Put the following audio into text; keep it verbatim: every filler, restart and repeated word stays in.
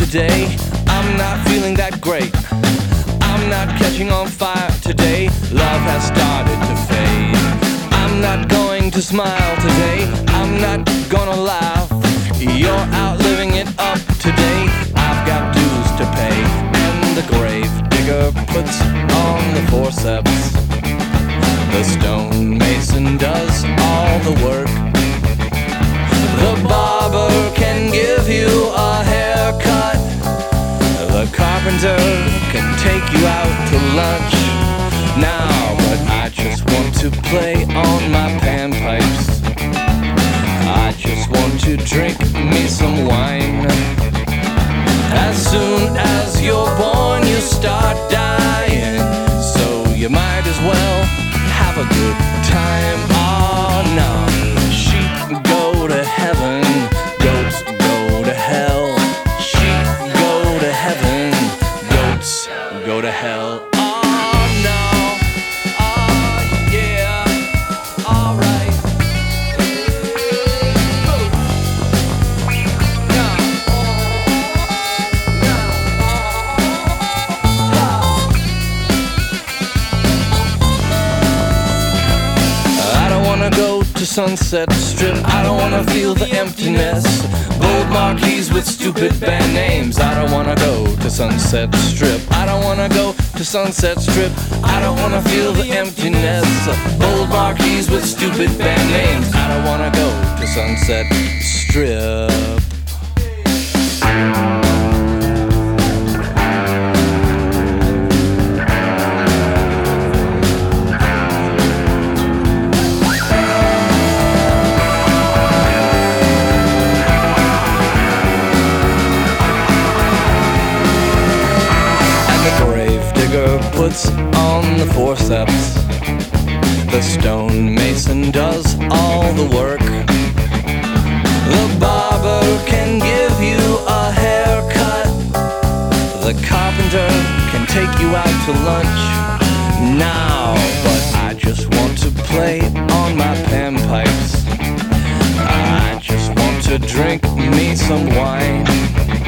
today. I'm not feeling that great. I'm not catching on fire today. Love has started to fade. I'm not going to smile today. I'm not gonna laugh. You're out living it up today. I've got dues to pay, and the grave digger puts on the forceps. The stonemason does all the work. The barber can give you a haircut. The carpenter can take you out to lunch. Now, but I just want to play on my panpipes. I just want to drink me some wine. As soon as you're born, you start dying. So you might as well have a good time. Oh no, sheep go to heaven, goats go to hell. Sheep go to heaven, goats go to hell. Oh no, oh yeah, alright. Go to Sunset Strip. I don't wanna feel the emptiness. Gold marquees with stupid band names. I don't wanna go to Sunset Strip. I don't wanna go to Sunset Strip. I don't wanna feel the emptiness. Gold marquees with stupid band names. I don't wanna go to Sunset Strip. Puts on the forceps. The stonemason does all the work. The barber can give you a haircut. The carpenter can take you out to lunch. Now, but I just want to play on my panpipes. I just want to drink me some wine.